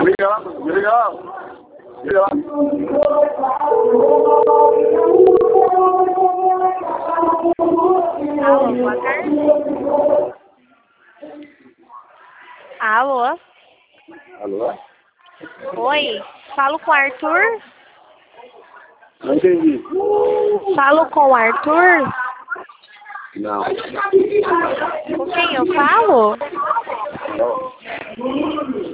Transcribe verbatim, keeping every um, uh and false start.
Liga lá, liga lá. Liga lá. Alô, boa tarde. Alô? Alô? Oi, falo com o Arthur? Não entendi. Falo com o Arthur? Não. Com quem eu falo? Não.